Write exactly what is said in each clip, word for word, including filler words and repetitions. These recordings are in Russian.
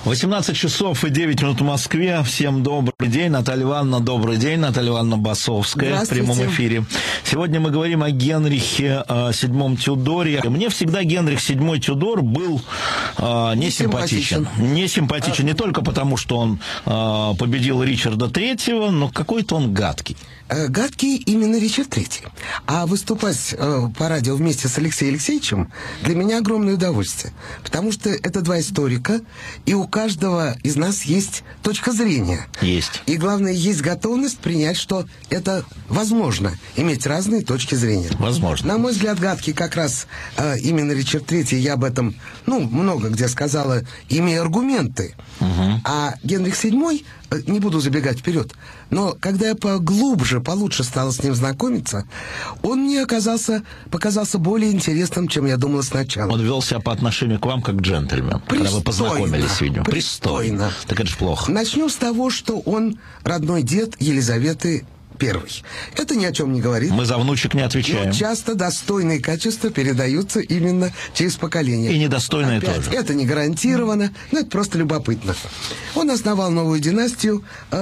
восемнадцать часов и девять минут в Москве. Всем добрый день. Наталья Ивановна, добрый день. Наталья Ивановна Басовская в прямом эфире. Сегодня мы говорим о Генрихе э, седьмом Тюдоре. Мне всегда Генрих седьмой Тюдор был э, не симпатичен. Не симпатичен не только потому, что он э, победил Ричарда Третьего, но какой-то он гадкий. Гадкий именно Ричард Третий. А выступать э, по радио вместе с Алексеем Алексеевичем для меня огромное удовольствие. Потому что это два историка, и у каждого из нас есть точка зрения. Есть. И главное, есть готовность принять, что это возможно, иметь разные точки зрения. Возможно. На мой взгляд, гадкий как раз э, именно Ричард Третий. Я об этом, ну, много где сказала, имея аргументы. Угу. А Генрих Седьмой, э, не буду забегать вперед, но когда я поглубже, получше стала с ним знакомиться, он мне оказался, показался более интересным, чем я думала сначала. Он вел себя по отношению к вам как джентльмен, когда вы познакомились, видимо. Пристойно. Так это же плохо. Начнем с того, что он родной дед Елизаветы Первый. Это ни о чем не говорит. Мы за внучек не отвечаем. Но часто достойные качества передаются именно через поколение. И недостойные Опять, тоже. Это не гарантированно, но это просто любопытно. Он основал новую династию.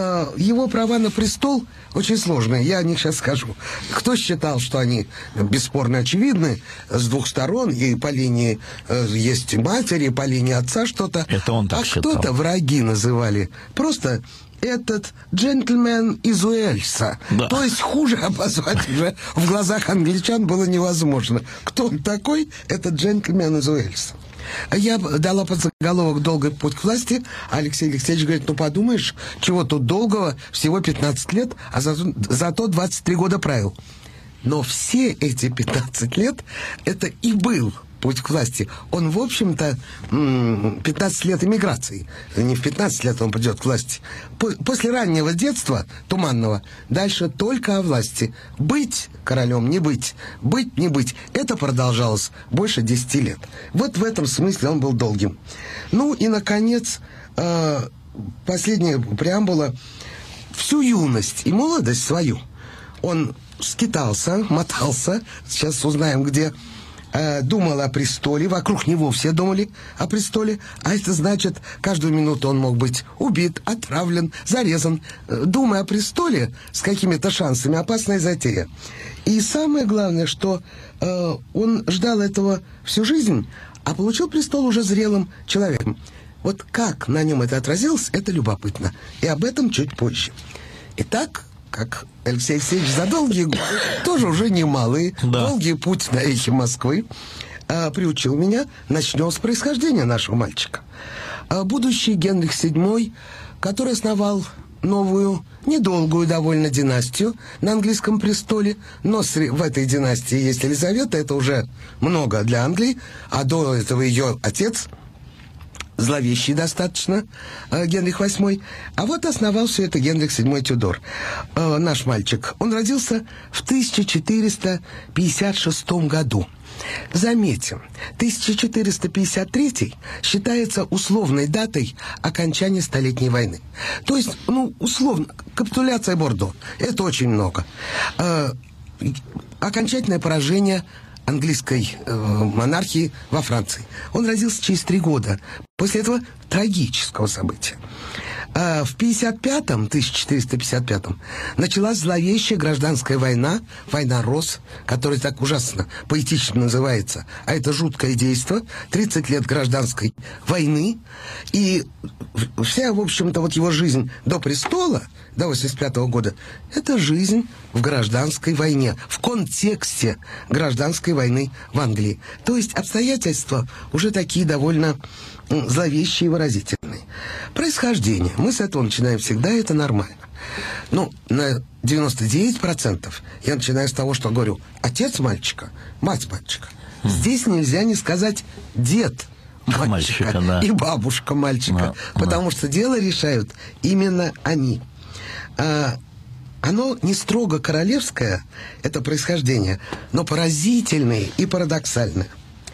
Его права на престол очень сложные. Я о них сейчас скажу. Кто считал, что они бесспорно очевидны с двух сторон, и по линии есть матери, и по линии отца что-то. Это он так а считал. кто-то враги называли. Просто... этот джентльмен из Уэльса. Да. То есть хуже обозвать уже в глазах англичан было невозможно. Кто он такой? Это джентльмен из Уэльса. Я дала подзаголовок «Долгий путь к власти», а Алексей Алексеевич говорит, ну подумаешь, чего тут долгого, всего пятнадцать лет, а зато, зато двадцать три года правил. Но все эти пятнадцать лет это и был путь к власти. Он, в общем-то, пятнадцать лет эмиграции. Не в пятнадцать лет он придет к власти. После раннего детства, туманного, дальше только о власти. Быть королем, не быть. Быть, не быть. Это продолжалось больше десяти лет. Вот в этом смысле он был долгим. Ну и, наконец, последняя преамбула. Всю юность и молодость свою он скитался, мотался, сейчас узнаем где, думал о престоле, вокруг него все думали о престоле, а это значит, каждую минуту он мог быть убит, отравлен, зарезан. Думая о престоле с какими-то шансами, опасная затея. И самое главное, что э, он ждал этого всю жизнь, а получил престол уже зрелым человеком. Вот как на нем это отразилось, это любопытно. И об этом чуть позже. Итак, как Алексей Алексеевич за долгие годы, тоже уже немалый, да. Долгий путь на эхе Москвы, а, приучил меня. Начнем с происхождения нашего мальчика. А, будущий Генрих Седьмой, который основал новую, недолгую довольно династию на английском престоле, но в этой династии есть Елизавета, это уже много для Англии, а до этого ее отец... зловещий достаточно, э, Генрих Восьмой. А вот основал все это Генрих Седьмой Тюдор. Э, наш мальчик. Он родился в тысяча четыреста пятьдесят шестом году. Заметим, тысяча четыреста пятьдесят третий считается условной датой окончания Столетней войны. То есть, ну, условно, капитуляция Бордо. Это очень много. Э, окончательное поражение английской э, монархии во Франции. Он родился через три года после этого трагического события. А в пятьдесят пятом, тысяча четыреста пятьдесят пятом, началась зловещая гражданская война, война Роз, которая так ужасно поэтично называется, а это жуткое действо, тридцать лет гражданской войны, и вся, в общем-то, вот его жизнь до престола, до восемьдесят пятого года, это жизнь в гражданской войне, в контексте гражданской войны в Англии. То есть обстоятельства уже такие довольно зловещие и выразительные. Происхождение. Мы с этого начинаем всегда, это нормально. Ну, на девяносто девять процентов я начинаю с того, что говорю, отец мальчика, мать мальчика. Mm. Здесь нельзя не сказать дед мальчика, мальчика да. и бабушка мальчика, да, потому да. что дело решают именно они. А, оно не строго королевское, это происхождение, но поразительное и парадоксальное.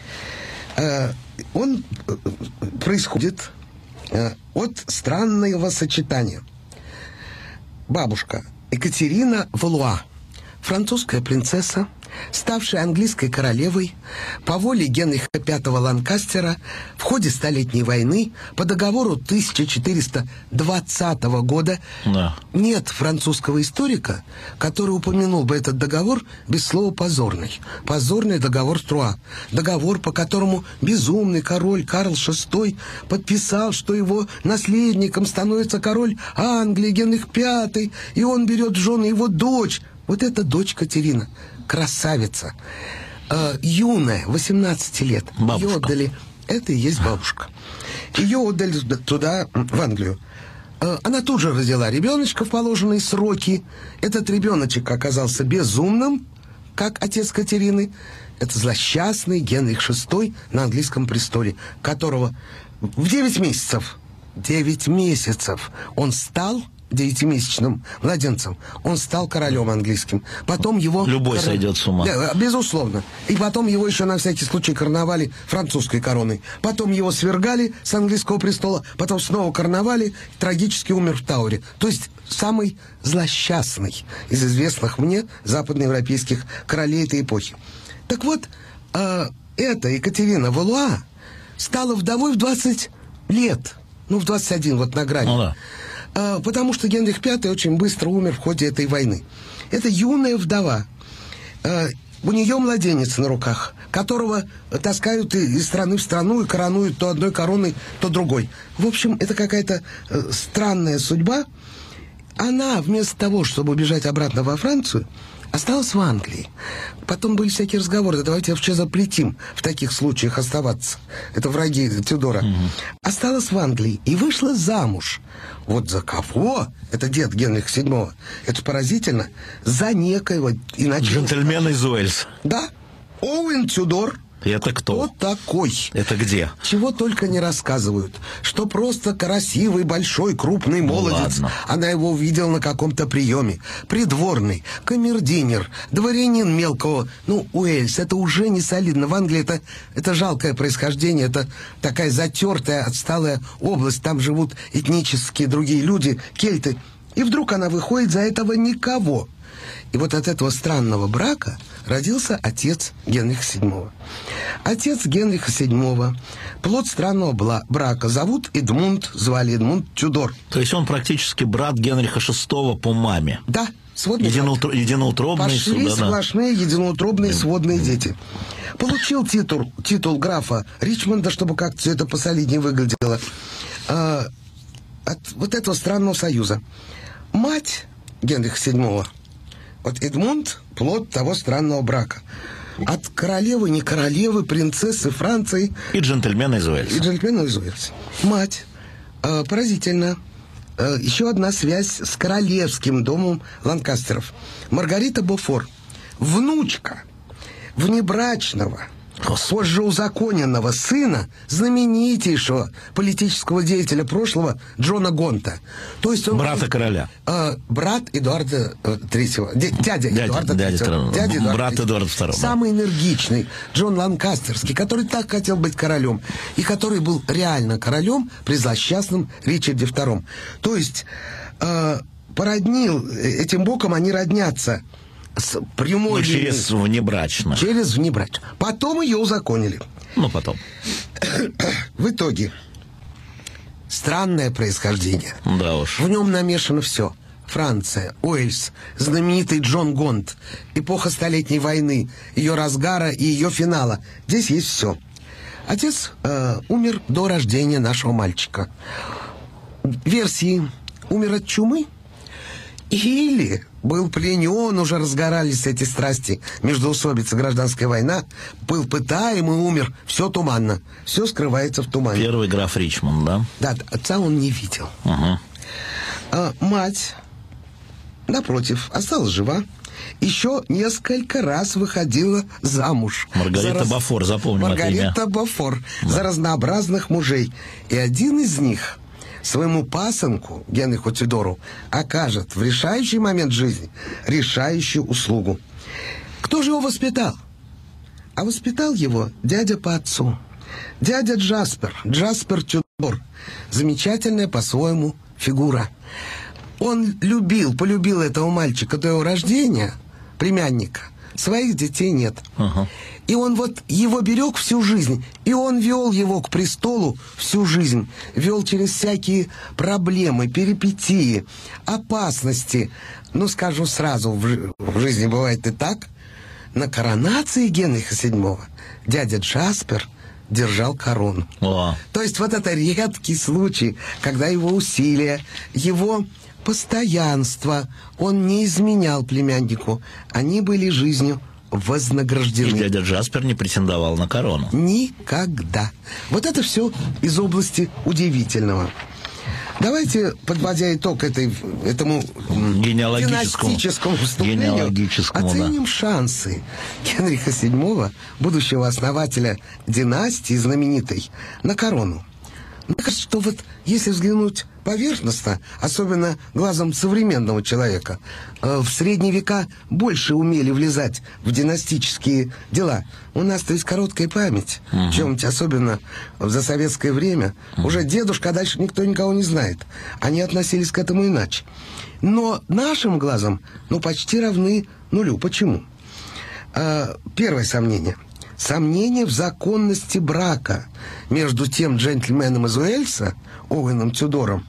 А, он происходит а, от странного сочетания. Бабушка Екатерина Валуа, французская принцесса, ставшая английской королевой по воле Генриха пятого Ланкастера в ходе Столетней войны по договору тысяча четыреста двадцатого года. Да. Нет французского историка, который упомянул бы этот договор без слова «позорный». Позорный договор Труа. Договор, по которому безумный король Карл шестой подписал, что его наследником становится король Англии Генрих пятый, и он берет в жены его дочь. Вот эта дочь Катерина, красавица, э, юная, восемнадцати лет. Бабушка. Ее отдали, это и есть бабушка. Ее отдали туда, в Англию. Э, она тут же родила ребеночка в положенные сроки. Этот ребеночек оказался безумным, как отец Катерины. Это злосчастный Генрих шестой на английском престоле, которого в девять месяцев, девять месяцев он стал девятимесячным младенцем, он стал королем английским. Потом его... Любой корон... сойдет с ума. Да, безусловно. И потом его еще на всякий случай короновали французской короной. Потом его свергали с английского престола, потом снова короновали, трагически умер в Тауре. То есть самый злосчастный из известных мне западноевропейских королей этой эпохи. Так вот, э, эта Екатерина Валуа стала вдовой в двадцать лет. Ну, в двадцать один, вот на грани. Ну, да. Потому что Генрих пятый очень быстро умер в ходе этой войны. Это юная вдова. У нее младенец на руках, которого таскают из страны в страну и коронуют то одной короной, то другой. В общем, это какая-то странная судьба. Она вместо того, чтобы убежать обратно во Францию, осталась в Англии. Потом были всякие разговоры, да давайте вообще запретим в таких случаях оставаться. Это враги Тюдора. Угу. Осталась в Англии и вышла замуж. Вот за кого? Это дед Генриха седьмого. Это поразительно. За некоего... Иначе... Джентльмена из Уэльса. Да. Оуэн Тюдор. Это кто? Кто такой? Это где? Чего только не рассказывают. Что просто красивый, большой, крупный молодец. Ну, она его увидела на каком-то приеме. Придворный, камердинер, дворянин мелкого. Ну, Уэльс, это уже не солидно. В Англии это, это жалкое происхождение. Это такая затертая, отсталая область. Там живут этнические другие люди, кельты. И вдруг она выходит за этого никого. И вот от этого странного брака родился отец Генриха седьмого. Отец Генриха седьмого, плод странного брака, зовут Эдмунд, звали Эдмунд Тюдор. То есть он практически брат Генриха шестого по маме? Да, сводный Единоутро... брат. Единоутробные. Пошли да, сплошные да. единоутробные сводные дети. Получил титул, титул графа Ричмонда, чтобы как-то все это посолиднее выглядело, а, от вот этого странного союза. Мать Генриха седьмого, вот Эдмунд – плод того странного брака. От королевы, не королевы, принцессы Франции. И джентльмена из Уэльса. И джентльмена из Уэльса. Мать. Э, поразительно. Э, еще одна связь с королевским домом Ланкастеров. Маргарита Бофор. Внучка внебрачного, позже узаконенного сына знаменитейшего политического деятеля прошлого Джона Гонта. То есть он брата был, короля. Э, брат Эдуарда Третьего. Дядя, дядя Эдуарда дядя, Третьего. Дядя Эдуарда брат Эдуарда Второго. Самый энергичный Джон Ланкастерский, который так хотел быть королем, и который был реально королем при злосчастном Ричарде Втором. То есть э, породнил, этим боком они роднятся. С прямой ну, через внебрачно. Через внебрачно. Потом ее узаконили. Ну, потом. В итоге странное происхождение. Да уж. В нем намешано все. Франция, Уэльс, знаменитый Джон Гонт, эпоха Столетней войны, ее разгара и ее финала. Здесь есть все. Отец э, умер до рождения нашего мальчика. Версии: умер от чумы или был пленен, уже разгорались эти страсти, междоусобица, гражданская война, был пытаем и умер. Все туманно, все скрывается в тумане. Первый граф Ричмонд, да? Да, отца он не видел. Угу. А мать, напротив, осталась жива. Еще несколько раз выходила замуж. Маргарита раз... Бофор, запомним это имя. Маргарита Бофор, да. За разнообразных мужей. И один из них своему пасынку, Генриху Тюдору, окажет в решающий момент жизни решающую услугу. Кто же его воспитал? А воспитал его дядя по отцу. Дядя Джаспер, Джаспер Тюдор. Замечательная по-своему фигура. Он любил, полюбил этого мальчика до его рождения, племянника. Своих детей нет. Ага. И он вот его берег всю жизнь. И он вел его к престолу всю жизнь. Вел через всякие проблемы, перипетии, опасности. Ну, скажу сразу, в, в жизни бывает и так. На коронации Генриха седьмого дядя Джаспер держал корону. О. То есть вот это редкий случай, когда его усилия, его постоянство, он не изменял племяннику. Они были жизнью вознаграждены. И дядя Джаспер не претендовал на корону. Никогда. Вот это все из области удивительного. Давайте, подводя итог этой, этому генеалогическому, династическому вступлению, генеалогическому, оценим да. шансы Генриха седьмого, будущего основателя династии знаменитой, на корону. Мне кажется, что вот если взглянуть поверхностно, особенно глазом современного человека, э, в средние века больше умели влезать в династические дела. У нас-то есть короткая память, uh-huh. в чем-нибудь, особенно за советское время. Uh-huh. Уже дедушка, а дальше никто никого не знает. Они относились к этому иначе. Но нашим глазом, ну, почти равны нулю. Почему? Э, первое сомнение. Сомнение в законности брака между тем джентльменом из Уэльса, Оуэном Тюдором,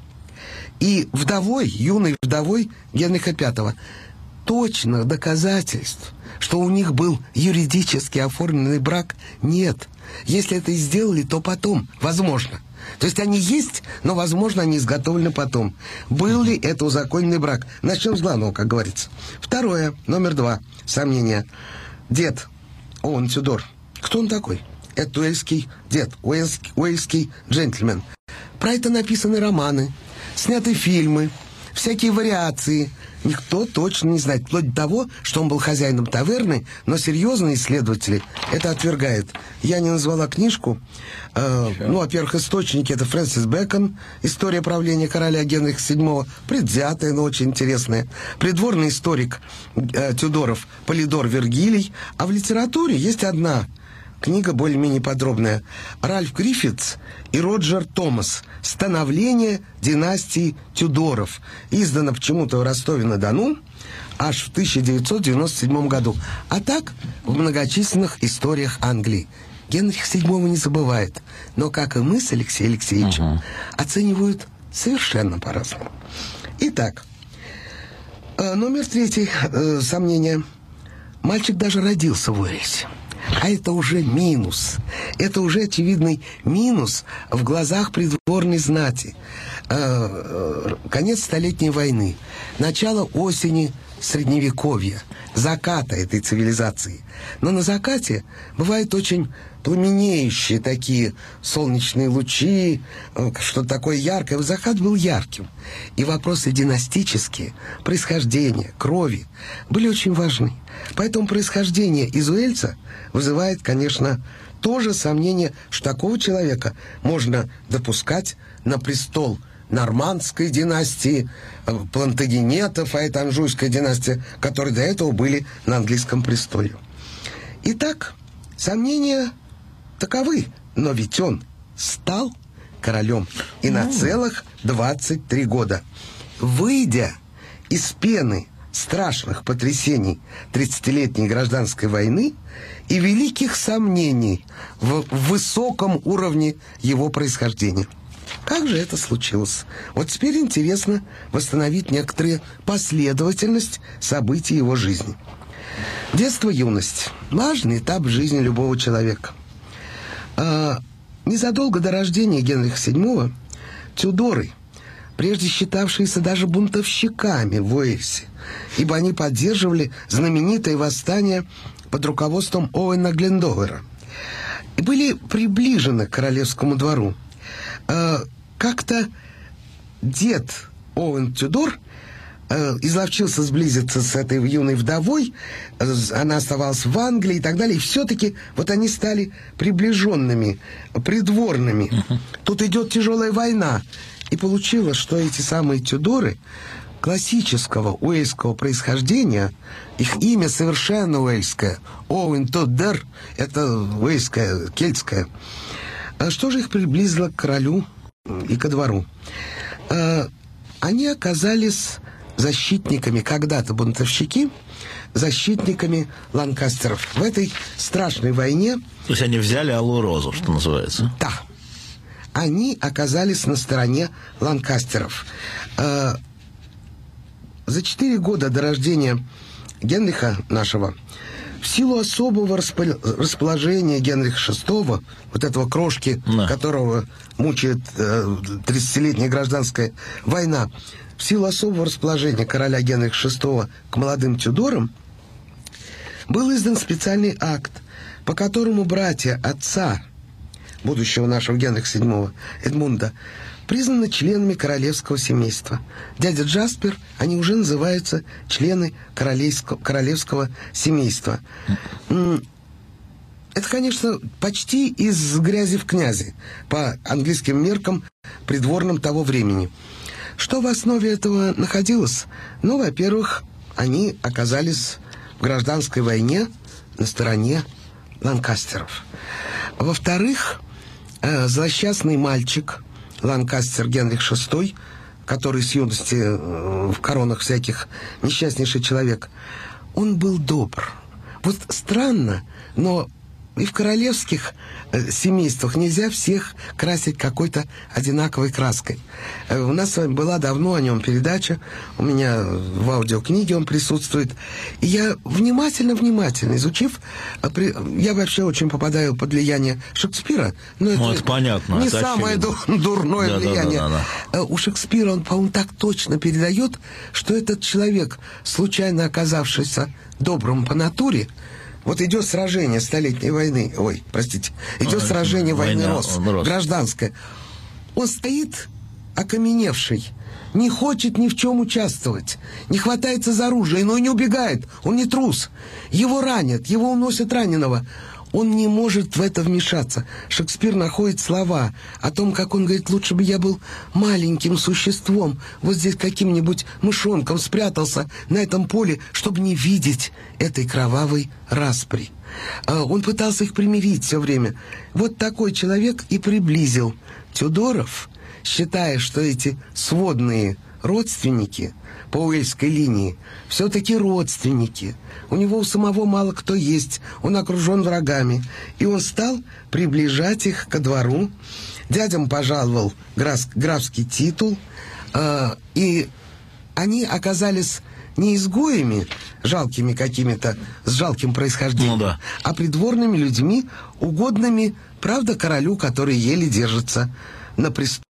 и вдовой, юной вдовой Генриха пятого. Точных доказательств, что у них был юридически оформленный брак, нет. Если это и сделали, то потом, возможно. То есть они есть, но, возможно, они изготовлены потом. Был ли это узаконенный брак? Начнем с главного, как говорится. Второе, номер два, сомнение. Дед Оуэн Тюдор. Кто он такой? Это уэльский дед, уэльский, уэльский джентльмен. Про это написаны романы, сняты фильмы, всякие вариации. Никто точно не знает. Вплоть до того, что он был хозяином таверны, но серьезные исследователи это отвергают. Я не назвала книжку. Э, ну, во-первых, источники — это Фрэнсис Бэкон, «История правления короля Генриха седьмого», предвзятая, но очень интересная. Придворный историк э, Тюдоров Полидор Вергилий. А в литературе есть одна книга более-менее подробная. Ральф Гриффитс и Роджер Томас. «Становление династии Тюдоров». Издано почему-то в Ростове-на-Дону аж в тысяча девятьсот девяносто седьмом году. А так в многочисленных историях Англии. Генрих седьмого не забывает. Но, как и мы с Алексеем Алексеевичем, uh-huh. оценивают совершенно по-разному. Итак, э, номер третий, э, сомнение. Мальчик даже родился в Уэльсе. А это уже минус. Это уже очевидный минус в глазах придворной знати. Э, э, конец Столетней войны, начало осени Средневековья, заката этой цивилизации. Но на закате бывают очень пламенеющие такие солнечные лучи, э, что-то такое яркое. Закат был ярким. И вопросы династические, происхождения, крови были очень важны. Поэтому происхождение из Уэльса вызывает, конечно, тоже сомнение, что такого человека можно допускать на престол нормандской династии, плантагенетов, а это анжуйская династия, которые до этого были на английском престоле. Итак, сомнения таковы, но ведь он стал королем и на целых двадцать три года. Выйдя из пены страшных потрясений тридцатилетней гражданской войны и великих сомнений в высоком уровне его происхождения. Как же это случилось? Вот теперь интересно восстановить некоторую последовательность событий его жизни. Детство, юность – важный этап жизни любого человека. А, незадолго до рождения Генриха седьмого Тюдоры, прежде считавшиеся даже бунтовщиками в Уэльсе, ибо они поддерживали знаменитое восстание под руководством Оуэна Глендовера, и были приближены к королевскому двору. Как-то дед Оуэн Тюдор изловчился сблизиться с этой юной вдовой, она оставалась в Англии и так далее, и все-таки вот они стали приближенными, придворными. Uh-huh. Тут идет тяжелая война, и получилось, что эти самые Тюдоры классического уэльского происхождения, их имя совершенно уэльское, Оуэн Тюдор, это уэльское, кельтское. А что же их приблизило к королю и ко двору? Они оказались защитниками, когда-то бунтовщики, защитниками ланкастеров. В этой страшной войне... То есть они взяли алую розу, что называется? Да. Они оказались на стороне ланкастеров. Э, за четыре года до рождения Генриха нашего, в силу особого расположения Генриха шестого, вот этого крошки, да. которого мучает э, тридцатилетняя гражданская война, в силу особого расположения короля Генриха шестого к молодым Тюдорам, был издан специальный акт, по которому братья отца будущего нашего Генриха седьмого, Эдмунда, признаны членами королевского семейства. Дядя Джаспер, они уже называются члены королевского, королевского семейства. Это, конечно, почти из грязи в князи, по английским меркам, придворным того времени. Что в основе этого находилось? Ну, во-первых, они оказались в гражданской войне на стороне ланкастеров. Во-вторых, злосчастный мальчик, Ланкастер Генрих шестой, который с юности в коронах всяких несчастнейший человек, он был добр. Вот странно, но и в королевских э, семействах нельзя всех красить какой-то одинаковой краской. Э, у нас с вами была давно о нем передача, у меня в аудиокниге он присутствует. И я внимательно-внимательно изучив, э, при, я вообще очень попадаю под влияние Шекспира, но ну, это, это понятно, не это самое ду- дурное да, влияние. Да, да, да, да. У Шекспира он, по-моему, так точно передает, что этот человек, случайно оказавшийся добрым по натуре, вот идет сражение Столетней войны, ой, простите, идет а, сражение войны Рос, гражданское. Он стоит окаменевший, не хочет ни в чем участвовать, не хватается за оружие, но и не убегает, он не трус. Его ранят, его уносят раненого. Он не может в это вмешаться. Шекспир находит слова о том, как он говорит, лучше бы я был маленьким существом, вот здесь каким-нибудь мышонком спрятался на этом поле, чтобы не видеть этой кровавой распри. Он пытался их примирить все время. Вот такой человек и приблизил Тюдоров, считая, что эти сводные родственники по уэльской линии все-таки родственники. У него у самого мало кто есть, он окружен врагами. И он стал приближать их ко двору. Дядям пожаловал граф, графский титул, э, и они оказались не изгоями, жалкими какими-то, с жалким происхождением, ну, да. а придворными людьми, угодными, правда, королю, который еле держится на престоле.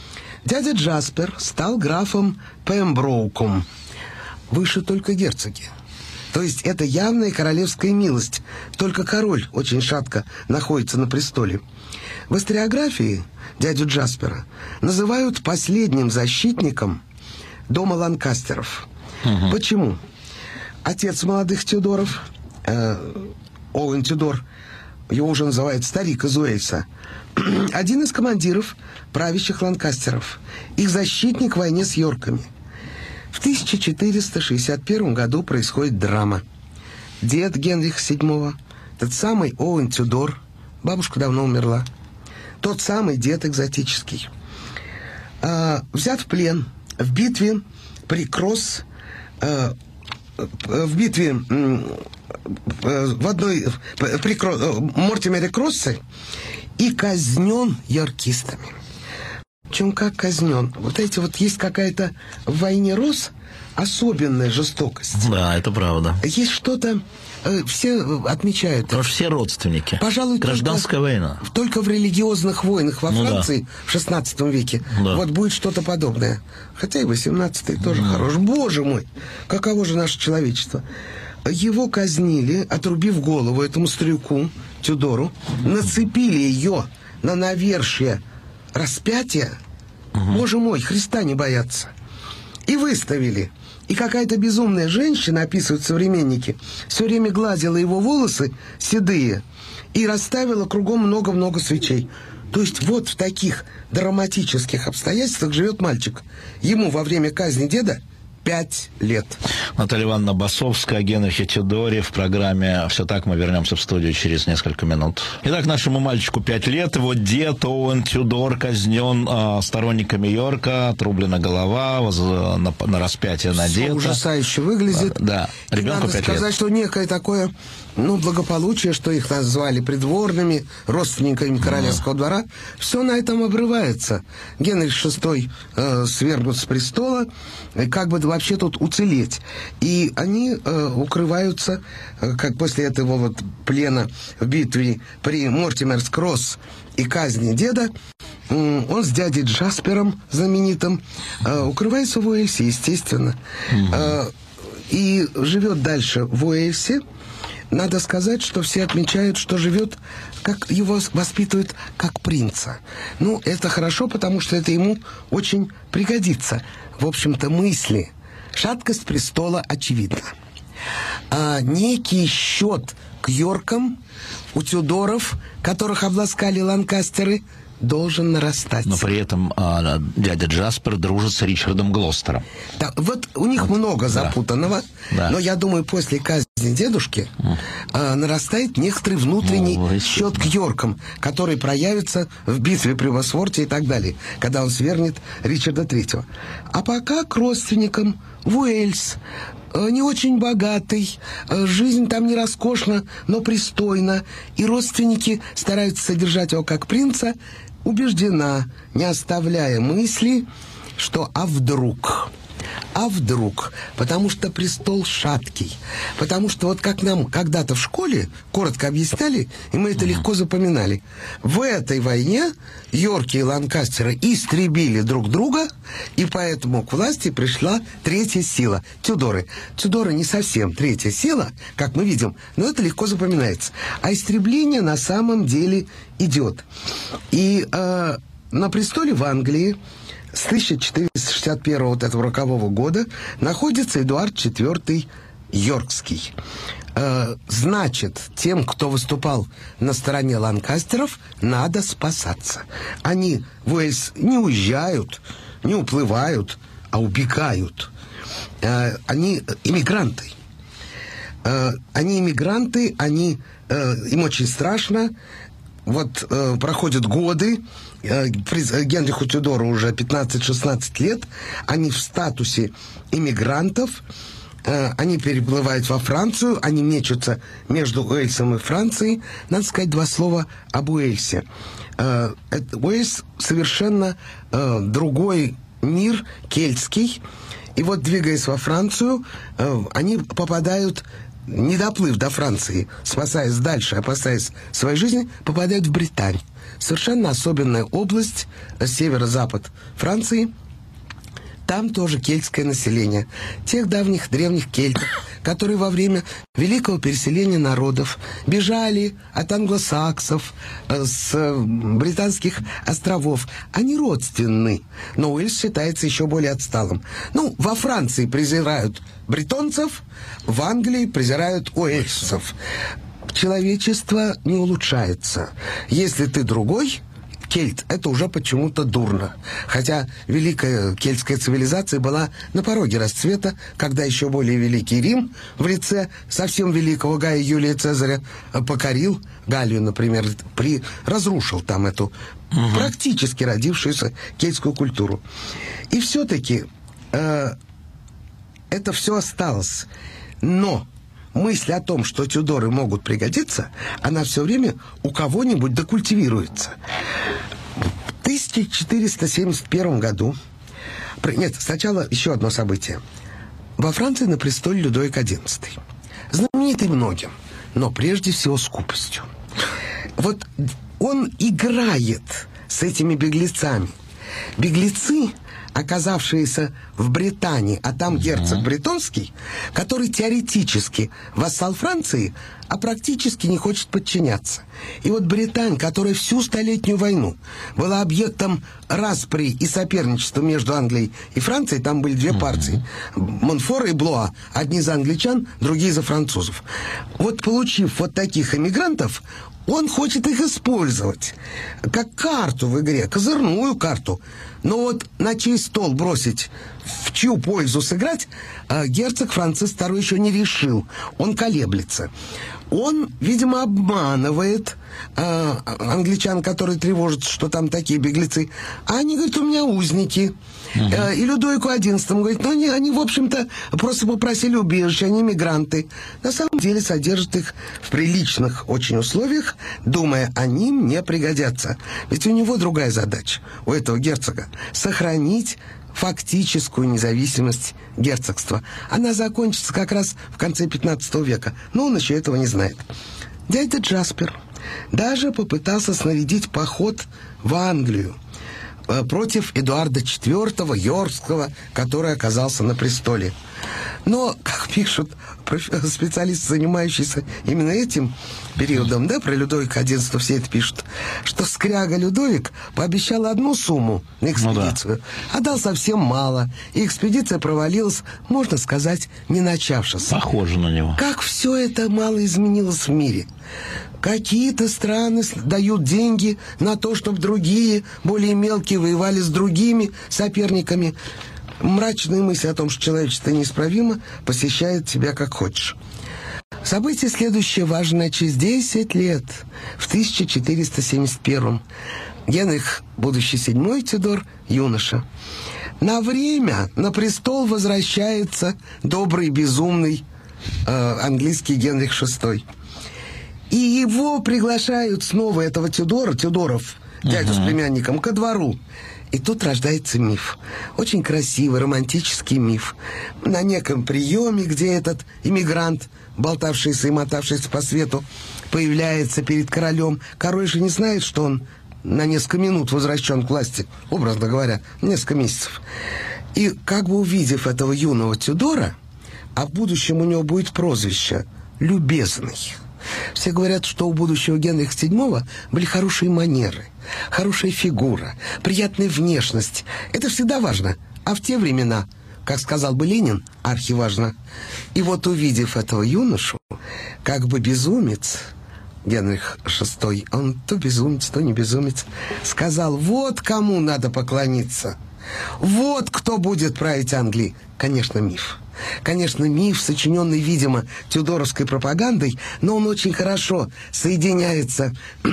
Дядя Джаспер стал графом Пемброуком, выше только герцоги. То есть это явная королевская милость. Только король очень шатко находится на престоле. В историографии дядю Джаспера называют последним защитником дома Ланкастеров. Угу. Почему? Отец молодых Тюдоров, э, Оуэн Тюдор, его уже называют старик из Уэльса, один из командиров правящих Ланкастеров, их защитник в войне с Йорками. В тысяча четыреста шестьдесят первом году происходит драма. Дед Генриха седьмого, тот самый Оуэн Тюдор, бабушка давно умерла, тот самый дед экзотический, э, взят в плен в битве при Кросс, э, в битве э, в одной при Кро, Мортимере Кроссе и казнен йоркистами. Причем как казнен? Вот эти вот есть какая-то в войне Рос особенная жестокость. Да, это правда. Есть что-то, э, все отмечают. Потому что все родственники. Пожалуй, гражданская только, война. Только в религиозных войнах во ну, Франции да. в шестнадцатом веке да. вот будет что-то подобное. Хотя и восемнадцатый тоже да. хорош. Боже мой, каково же наше человечество. Его казнили, отрубив голову этому старику Тюдору, нацепили ее на навершие распятия, угу. Боже мой, Христа не боятся, и выставили. И какая-то безумная женщина, описывают современники, все время гладила его волосы седые и расставила кругом много-много свечей. То есть вот в таких драматических обстоятельствах живет мальчик. Ему во время казни деда пять лет. Наталья Ивановна Басовская, Генрих Тюдори в программе «Все так». Мы вернемся в студию через несколько минут. Итак, нашему мальчику пять лет. Его дед Оуэн Тюдор казнен э, сторонниками Йорка. Отрублена голова воз, на, на распятие надета. Ужасающе выглядит. Да, ребенку пять лет. Надо сказать, что некое такое, ну, благополучие, что их назвали придворными, родственниками королевского mm. двора, все на этом обрывается. Генрих шестой э, свергнут с престола, как бы вообще тут уцелеть. И они э, укрываются, э, как после этого вот плена в битве при Мортимерс-Кросс и казни деда, э, он с дядей Джаспером знаменитым э, укрывается в Уэльсе, естественно. Mm-hmm. Э, и живет дальше в Уэльсе. Надо сказать, что все отмечают, что живет, как его воспитывают как принца. Ну, это хорошо, потому что это ему очень пригодится. В общем-то, мысли. Шаткость престола очевидна. А некий счет к Йоркам у Тюдоров, которых обласкали ланкастеры, должен нарастать. Но при этом а, дядя Джаспер дружит с Ричардом Глостером. Да, вот у них вот, много запутанного, да. Но я думаю, после казни дедушки mm. а, нарастает некоторый внутренний oh, счет к Йоркам, который проявится в битве при Босворте и так далее, когда он свергнет Ричарда Третьего. А пока к родственникам в Уэльс, не очень богатый, жизнь там не роскошна, но пристойна, и родственники стараются содержать его как принца, убеждена, не оставляя мысли, что «а вдруг?». А вдруг? Потому что престол шаткий. Потому что вот как нам когда-то в школе коротко объясняли, и мы это mm-hmm. легко запоминали. В этой войне Йорки и Ланкастеры истребили друг друга, и поэтому к власти пришла третья сила – Тюдоры. Тюдоры не совсем третья сила, как мы видим, но это легко запоминается. А истребление на самом деле идет. И э, на престоле в Англии с тысяча четыреста шестьдесят первого вот этого рокового года находится Эдуард четвёртый Йоркский. Э, значит, тем, кто выступал на стороне ланкастеров, надо спасаться. Они в Уэльс не уезжают, не уплывают, а убегают. Э, они иммигранты. Э, они иммигранты, они, э, им очень страшно. Вот э, проходят годы, э, Генриху Тюдору уже пятнадцать-шестнадцать лет, они в статусе иммигрантов, э, они переплывают во Францию, они мечутся между Уэльсом и Францией. Надо сказать два слова об Уэльсе. Э, это, Уэльс совершенно э, другой мир, кельтский, и вот, двигаясь во Францию, э, они попадают... не доплыв до Франции, спасаясь дальше, опасаясь своей жизни, попадают в Британь. Совершенно особенная область, северо-запад Франции. Там тоже кельтское население. Тех давних древних кельтов, которые во время великого переселения народов бежали от англосаксов с британских островов. Они родственны, но Уэльс считается еще более отсталым. Ну, во Франции презирают бретонцев, в Англии презирают уэльсцев. Человечество не улучшается. Если ты другой... Кельт – это уже почему-то дурно. Хотя великая кельтская цивилизация была на пороге расцвета, когда еще более великий Рим в лице совсем великого Гая Юлия Цезаря покорил Галлию, например, при, разрушил там эту угу. практически родившуюся кельтскую культуру. И все-таки э, это все осталось. Но... мысль о том, что Тюдоры могут пригодиться, она все время у кого-нибудь докультивируется. В тысяча четыреста семьдесят первом году... Нет, сначала еще одно событие. Во Франции на престоле Людовик одиннадцатый. Знаменитый многим, но прежде всего скупостью. Вот он играет с этими беглецами. Беглецы... оказавшиеся в Британии, а там герцог бретонский, который теоретически вассал Франции, а практически не хочет подчиняться. И вот Британь, которая всю Столетнюю войну была объектом распри и соперничества между Англией и Францией, там были две партии, Монфор и Блуа, одни за англичан, другие за французов. Вот получив вот таких эмигрантов, он хочет их использовать как карту в игре, козырную карту. Но вот на чей стол бросить, в чью пользу сыграть, герцог Франциск второй еще не решил. Он колеблется. Он, видимо, обманывает э, англичан, которые тревожатся, что там такие беглецы. А они говорят, у меня узники. Uh-huh. Э, и Людовику одиннадцатому говорит, ну, они, они, в общем-то, просто попросили убежища, они мигранты. На самом деле содержат их в приличных очень условиях, думая, они мне пригодятся. Ведь у него другая задача, у этого герцога, сохранить фактическую независимость герцогства. Она закончится как раз в конце пятнадцатого века, но он еще этого не знает. Дядя Джаспер даже попытался снарядить поход в Англию против Эдуарда четвёртого Йоркского, который оказался на престоле. Но, как пишут специалисты, занимающиеся именно этим периодом, да, про Людовика одиннадцатого все это пишут, что скряга Людовик пообещал одну сумму на экспедицию, ну, да. а дал совсем мало, и экспедиция провалилась, можно сказать, не начавшись. Похоже на него. Как все это мало изменилось в мире. Какие-то страны дают деньги на то, чтобы другие, более мелкие, воевали с другими соперниками. Мрачные мысли о том, что человечество неисправимо, посещает тебя как хочешь. Событие следующее важное. Через десять лет, в тысяча четыреста семьдесят первом, Генрих, будущий седьмой Тюдор, юноша, на время на престол возвращается добрый, безумный э, английский Генрих шестой. И его приглашают снова, этого Тюдора, Тюдоров, дядю uh-huh. с племянником, ко двору. И тут рождается миф. Очень красивый, романтический миф. На неком приеме, где этот иммигрант, болтавшийся и мотавшийся по свету, появляется перед королем. Король же не знает, что он на несколько минут возвращен к власти, образно говоря, несколько месяцев. И как бы увидев этого юного Тюдора, а в будущем у него будет прозвище «Любезный». Все говорят, что у будущего Генриха седьмого были хорошие манеры, хорошая фигура, приятная внешность. Это всегда важно. А в те времена, как сказал бы Ленин, архиважно. И вот, увидев этого юношу, как бы безумец, Генрих шестой, он то безумец, то не безумец, сказал, вот кому надо поклониться. Вот кто будет править Англией. Конечно, миф. Конечно, миф, сочиненный, видимо, тюдоровской пропагандой, но он очень хорошо соединяется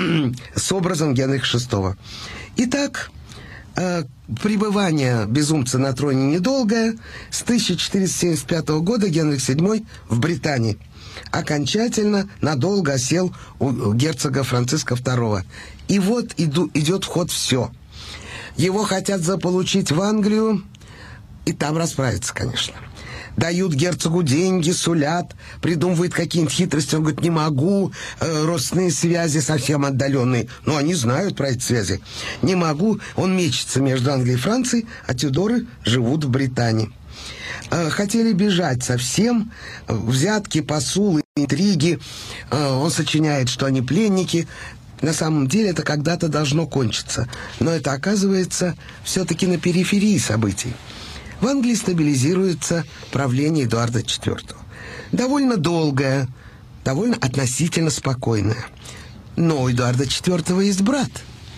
с образом Генриха шестого. Итак, э, пребывание безумца на троне недолгое. С тысяча четыреста семьдесят пятого года Генрих седьмой в Британии окончательно надолго осел у герцога Франциска второго. И вот иду, идет в ход все. Его хотят заполучить в Англию, и там расправиться, конечно. Дают герцогу деньги, сулят, придумывают какие-нибудь хитрости. Он говорит, не могу, э, родственные связи совсем отдаленные. Но они знают про эти связи. Не могу. Он мечется между Англией и Францией, а Тюдоры живут в Британии. Э, хотели бежать совсем. Взятки, посулы, интриги. Э, он сочиняет, что они пленники. На самом деле это когда-то должно кончиться. Но это оказывается все-таки на периферии событий. В Англии стабилизируется правление Эдуарда четвёртого. Довольно долгое, довольно относительно спокойное. Но у Эдуарда четвёртого есть брат.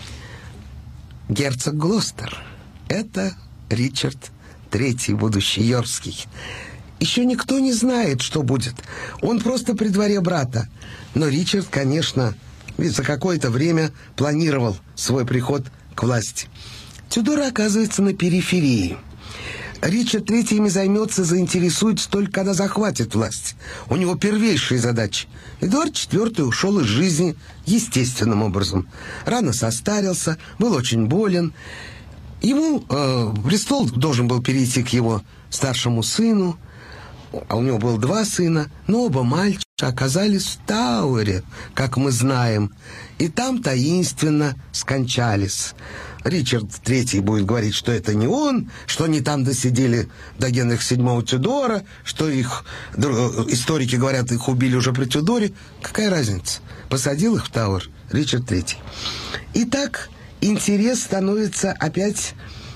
Герцог Глостер. Это Ричард третий, будущий Йоркский. Еще никто не знает, что будет. Он просто при дворе брата. Но Ричард, конечно, за какое-то время планировал свой приход к власти. Тюдоры оказываются на периферии. Ричард третий ими займется, заинтересуется только когда захватит власть. У него первейшие задачи. Эдуард четвёртый ушел из жизни естественным образом. Рано состарился, был очень болен. Ему э, престол должен был перейти к его старшему сыну, а у него было два сына, но оба мальчика оказались в Тауэре, как мы знаем, и там таинственно скончались. Ричард третий будет говорить, что это не он, что они там досидели до Генриха седьмого Тюдора, что их, историки говорят, их убили уже при Тюдоре. Какая разница? Посадил их в Тауэр Ричард третий. Итак, интерес становится опять...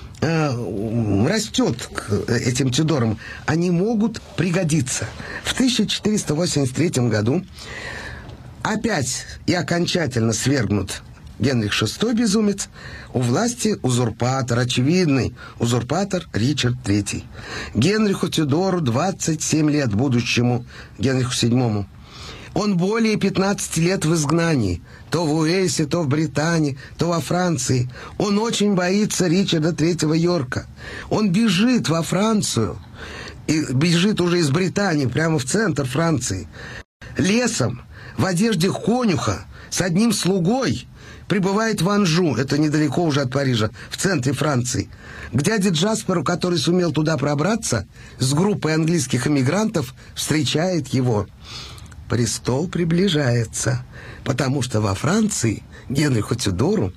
растет к этим Тюдорам. Они могут пригодиться. В тысяча четыреста восемьдесят третьем году опять и окончательно свергнут Генрих шестой безумец, у власти узурпатор, очевидный узурпатор Ричард третий. Генриху Тюдору двадцать семь лет, будущему Генриху седьмому. Он более пятнадцати лет в изгнании, то в Уэльсе, то в Британии, то во Франции. Он очень боится Ричарда третьего Йорка. Он бежит во Францию, и бежит уже из Британии, прямо в центр Франции, лесом, в одежде конюха, с одним слугой, прибывает в Анжу, это недалеко уже от Парижа, в центре Франции, к дяде Джасперу, который сумел туда пробраться, с группой английских эмигрантов встречает его. Престол приближается, потому что во Франции Генриху Тюдору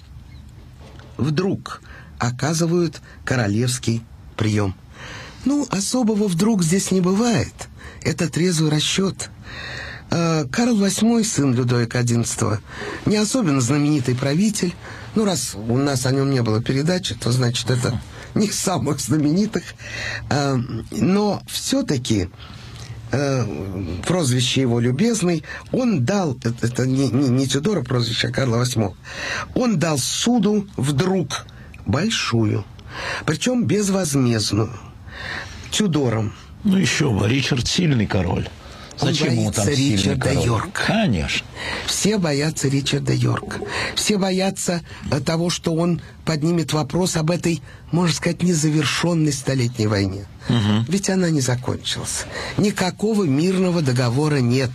вдруг оказывают королевский прием. Ну, особого вдруг здесь не бывает. Это трезвый расчет. Карл восьмой, сын Людовика одиннадцатого, не особенно знаменитый правитель. Ну, раз у нас о нем не было передачи, то, значит, это не из самых знаменитых. Но все-таки прозвище его «Любезный», он дал, это не, не, не Тюдора прозвище, а Карла восьмого, он дал суду вдруг большую, причем безвозмездную, Тюдорам. Ну, еще бы, Ричард сильный король. Зачем ему там Ричарда Йорка? Конечно. Все боятся Ричарда Йорка. Все боятся того, что он поднимет вопрос об этой, можно сказать, незавершенной Столетней войне. Угу. Ведь она не закончилась. Никакого мирного договора нет,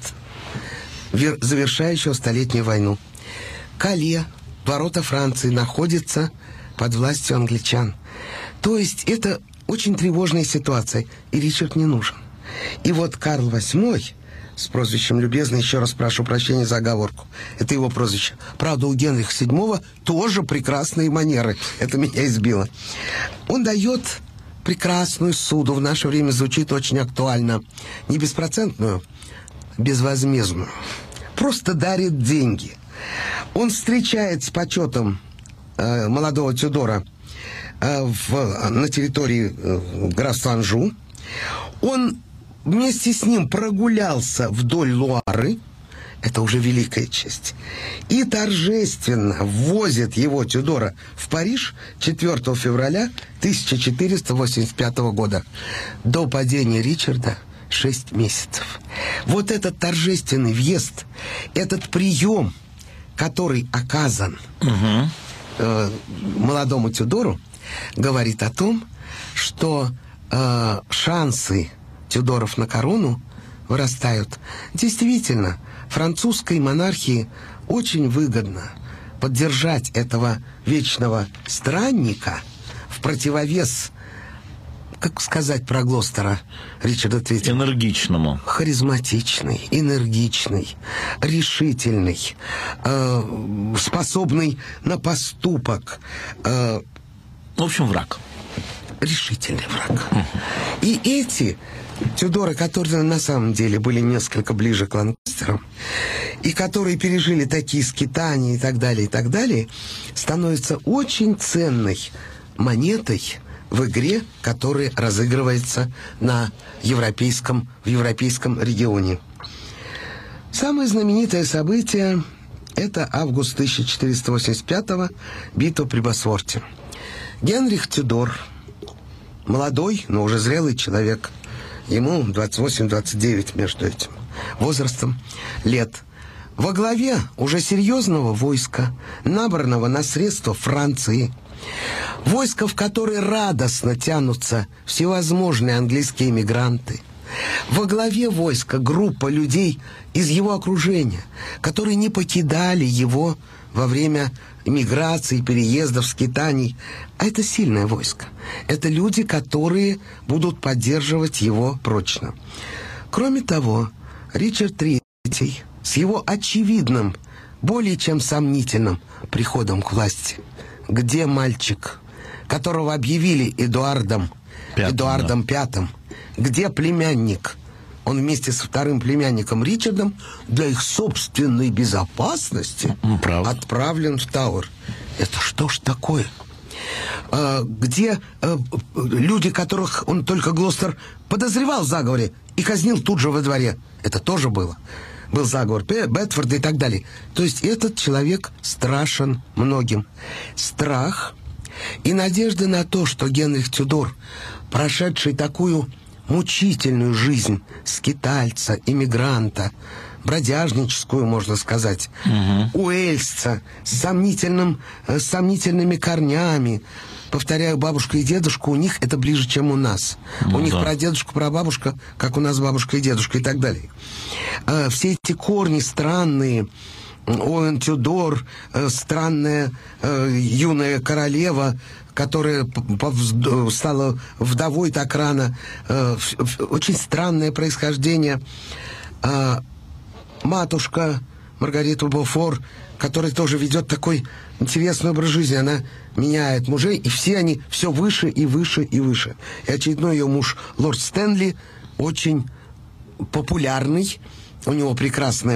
завершающего Столетнюю войну. Кале, ворота Франции, находятся под властью англичан. То есть это очень тревожная ситуация, и Ричард не нужен. И вот Карл восьмой с прозвищем «Любезный», еще раз прошу прощения за оговорку, это его прозвище. Правда, у Генриха седьмого тоже прекрасные манеры. Это меня избило. Он дает прекрасную суду, в наше время звучит очень актуально. Не беспроцентную, безвозмездную. Просто дарит деньги. Он встречает с почетом э, молодого Тюдора э, в, на территории э, графства Анжу. Он вместе с ним прогулялся вдоль Луары, это уже великая честь, и торжественно ввозит его, Тюдора, в Париж четвёртого февраля тысяча четыреста восемьдесят пятого года. До падения Ричарда шесть месяцев. Вот этот торжественный въезд, этот прием, который оказан угу. э, молодому Тюдору, говорит о том, что э, шансы Тюдоров на корону вырастают. Действительно, французской монархии очень выгодно поддержать этого вечного странника в противовес, как сказать про Глостера Ричарда третьего? Энергичному. Харизматичный, энергичный, решительный, э, способный на поступок. Э, в общем, враг. Решительный враг. Uh-huh. И эти Тюдоры, которые на самом деле были несколько ближе к Ланкастерам, и которые пережили такие скитания и так далее, и так далее, становятся очень ценной монетой в игре, которая разыгрывается на европейском, в европейском регионе. Самое знаменитое событие – это август тысяча четыреста восемьдесят пятого, битва при Босворте. Генрих Тюдор, молодой, но уже зрелый человек, ему двадцать восемь - двадцать девять между этим возрастом лет, во главе уже серьезного войска, набранного на средства Франции, войска, в которое радостно тянутся всевозможные английские эмигранты, во главе войска группа людей из его окружения, которые не покидали его во время миграции, переездов, скитаний. А это сильное войско. Это люди, которые будут поддерживать его прочно. Кроме того, Ричард третий с его очевидным, более чем сомнительным приходом к власти. Где мальчик, которого объявили Эдуардом, Пятым, Эдуардом да. Пятым? Где племянник? Он вместе со вторым племянником Ричардом для их собственной безопасности Правда. отправлен в Тауэр. Это что ж такое? А, где а, люди, которых он только Глостер подозревал в заговоре и казнил тут же во дворе? Это тоже было. был заговор Бетфорда и так далее. То есть этот человек страшен многим. Страх и надежда на то, что Генрих Тюдор, прошедший такую мучительную жизнь скитальца, иммигранта, бродяжническую, можно сказать, угу. уэльсца, с, сомнительным, с сомнительными корнями. Повторяю, бабушка и дедушка у них это ближе, чем у нас. Ну, у них да. прадедушка, прабабушка, как у нас бабушка и дедушка и так далее. А, все эти корни странные, Оуэн Тюдор, э, странная э, юная королева, которая стала вдовой так рано, э, очень странное происхождение. Э, матушка Маргарита Бофор, которая тоже ведет такой интересный образ жизни. Она меняет мужей, и все они все выше и выше и выше. И очередной ее муж, лорд Стэнли, очень популярный. У него прекрасный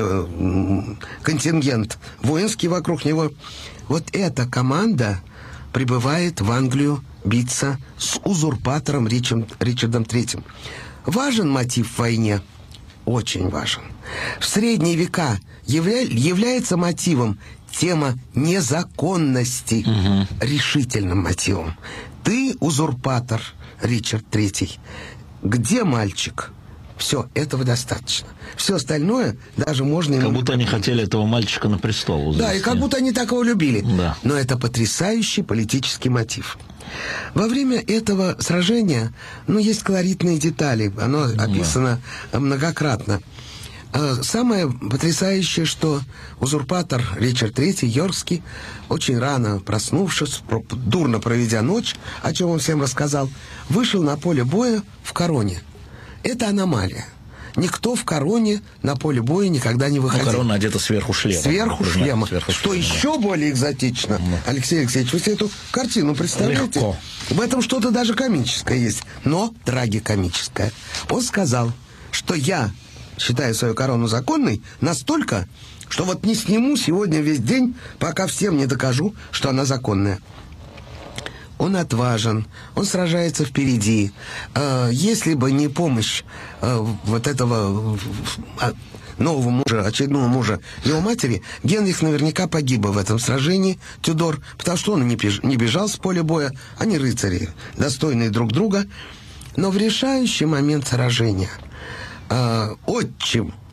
контингент воинский вокруг него. Вот эта команда прибывает в Англию биться с узурпатором Ричардом, Ричардом Третьим. Важен мотив в войне? Очень важен. В средние века явля... является мотивом тема незаконности, угу. решительным мотивом. Ты узурпатор, Ричард Третий. Где мальчик? Все, этого достаточно. Все остальное даже можно... Как будто они хотели этого мальчика на престол завести. Да, и как будто они такого любили. Да. Но это потрясающий политический мотив. Во время этого сражения, ну, есть колоритные детали. Оно описано да. многократно. Самое потрясающее, что узурпатор Ричард Третий, Йоркский, очень рано проснувшись, дурно проведя ночь, о чем он всем рассказал, вышел на поле боя в короне. Это аномалия. Никто в короне на поле боя никогда не выходил. Ну, корона одета сверху шлема. Сверху шлема. Сверху что шлема. Еще более экзотично. Mm. Алексей Алексеевич, вы себе эту картину представляете? Легко. В этом что-то даже комическое есть. Но трагикомическое. Он сказал, что я считаю свою корону законной настолько, что вот не сниму сегодня весь день, пока всем не докажу, что она законная. Он отважен, он сражается впереди. Если бы не помощь вот этого нового мужа, очередного мужа его матери, Генрих наверняка погиб бы в этом сражении, Тюдор, потому что он не бежал с поля боя, они рыцари, достойные друг друга. Но в решающий момент сражения отчим,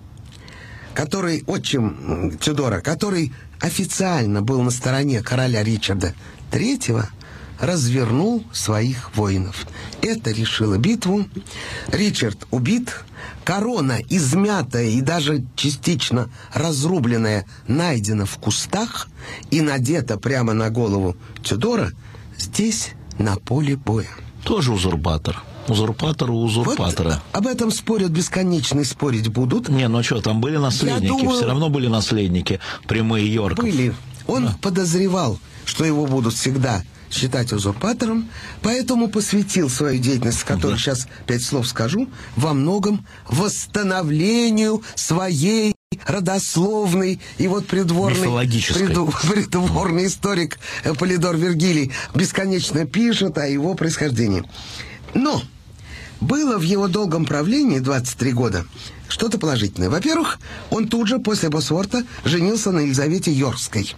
который, отчим Тюдора, который официально был на стороне короля Ричарда Третьего, развернул своих воинов. Это решило битву. Ричард убит. Корона, измятая и даже частично разрубленная, найдена в кустах и надета прямо на голову Тюдора здесь, на поле боя. Тоже узурпатор. Узурпатор у узурпатора. Вот об этом спорят бесконечно, спорить будут. Не, ну что, там были наследники, думаю, все равно были наследники, прямые Йорков. Были. Он да. подозревал, что его будут всегда считать узурпатором, поэтому посвятил свою деятельность, о которой да. сейчас пять слов скажу, во многом восстановлению своей родословной. И вот придворный, приду, придворный историк Полидор Вергилий бесконечно пишет о его происхождении. Но было в его долгом правлении двадцать три года что-то положительное. Во-первых, он тут же после Босворта женился на Елизавете Йоркской,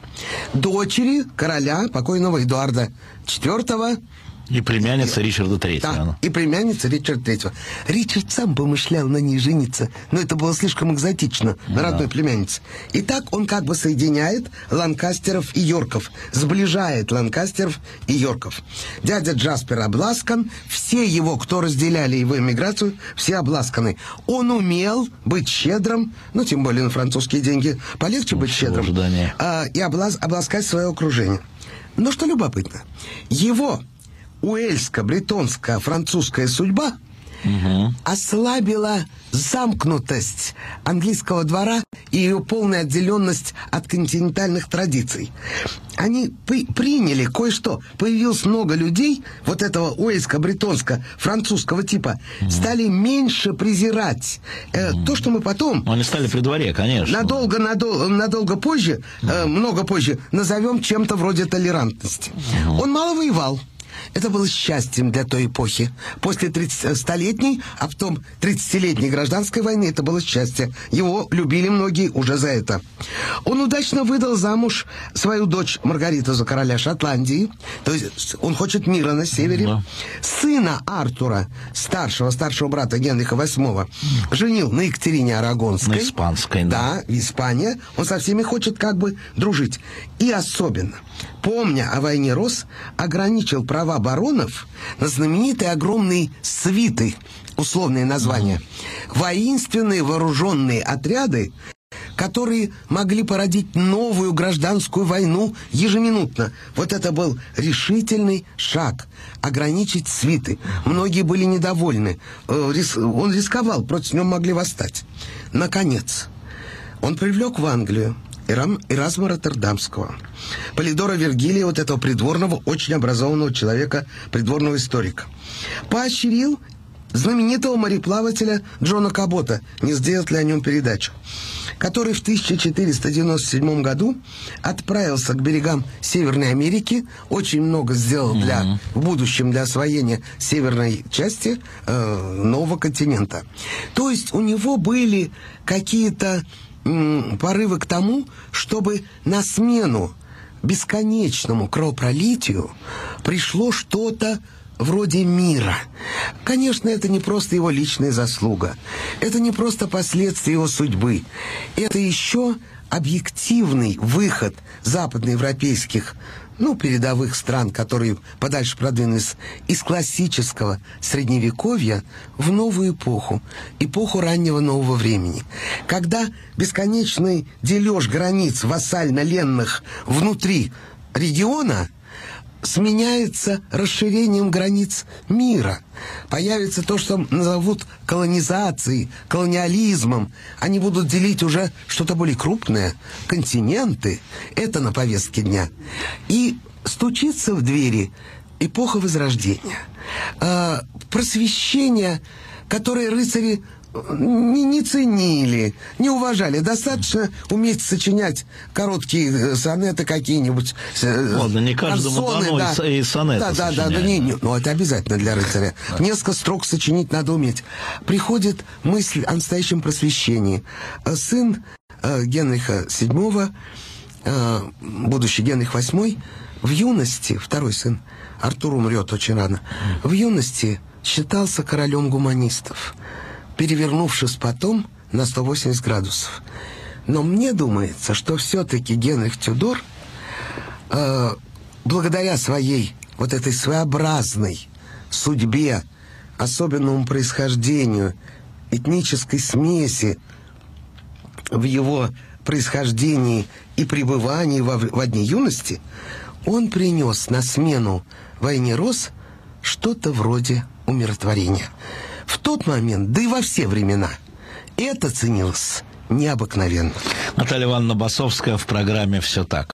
дочери короля покойного Эдуарда Четвертого. И племянница и, Ричарда Третьего. Да, и племянница Ричарда Третьего. Ричард сам помышлял на ней жениться, но это было слишком экзотично, на да. родной племяннице. И так он как бы соединяет Ланкастеров и Йорков, сближает Ланкастеров и Йорков. Дядя Джаспер обласкан, все его, кто разделяли его эмиграцию, все обласканы. Он умел быть щедрым, ну, тем более на французские деньги полегче быть щедрым, а, и облас, обласкать свое окружение. Но что любопытно, его уэльско-бретонская французская судьба угу. ослабила замкнутость английского двора и ее полная отделенность от континентальных традиций. Они при- приняли кое-что. Появилось много людей вот этого уэльско-бретонско-французского типа. Угу. Стали меньше презирать э, угу. то, что мы потом... Они стали при дворе, конечно. Надолго, надолго, надолго позже, угу. э, много позже, назовем чем-то вроде толерантности. Угу. Он мало воевал. Это было счастьем для той эпохи. После тридцатилетней, а потом тридцатилетней гражданской войны это было счастье. Его любили многие уже за это. Он удачно выдал замуж свою дочь Маргариту за короля Шотландии. То есть он хочет мира на севере. Да. Сына Артура, старшего, старшего брата Генриха восьмого, женил на Екатерине Арагонской. На испанской, да. Да, в Испании. Он со всеми хочет как бы дружить. И особенно, помня о войне роз, ограничил права баронов на знаменитые огромные свиты, условные названия, воинственные вооруженные отряды, которые могли породить новую гражданскую войну ежеминутно. Вот это был решительный шаг – ограничить свиты. Многие были недовольны. Он рисковал, против него могли восстать. Наконец, он привлек в Англию Эразма Роттердамского, Полидора Вергилия, вот этого придворного, очень образованного человека, придворного историка. Поощрил знаменитого мореплавателя Джона Кабота, не сделать ли о нем передачу, который в тысяча четыреста девяносто седьмом году отправился к берегам Северной Америки, очень много сделал для, mm-hmm. в будущем для освоения северной части э, нового континента. То есть у него были какие-то м, порывы к тому, чтобы на смену бесконечному кровопролитию пришло что-то вроде мира. Конечно, это не просто его личная заслуга. Это не просто последствия его судьбы. Это еще объективный выход западноевропейских, ну, передовых стран, которые подальше продвинулись, из классического средневековья в новую эпоху, эпоху раннего нового времени, когда бесконечный дележ границ вассально-ленных внутри региона сменяется расширением границ мира. Появится то, что назовут колонизацией, колониализмом. Они будут делить уже что-то более крупное, континенты. Это на повестке дня. И стучится в двери эпоха Возрождения. Э, просвещение, которое рыцари Не, не ценили, не уважали. Достаточно уметь сочинять короткие сонеты какие-нибудь. Ладно, не каждому дано да. и сонеты Да, да, да, да, не, не, ну это обязательно для рыцаря. Да. Несколько строк сочинить надо уметь. Приходит мысль о настоящем просвещении. Сын э, Генриха седьмого, э, будущий Генрих восьмой, в юности, второй сын, Артур умрет очень рано, в юности считался королем гуманистов, перевернувшись потом на сто восемьдесят градусов. Но мне думается, что все-таки Генрих Тюдор, э, благодаря своей вот этой своеобразной судьбе, особенному происхождению, этнической смеси в его происхождении и пребывании во, во дни юности, он принес на смену войне роз что-то вроде умиротворения. В тот момент, да и во все времена, это ценилось необыкновенно. Наталья Ивановна Басовская в программе «Все так».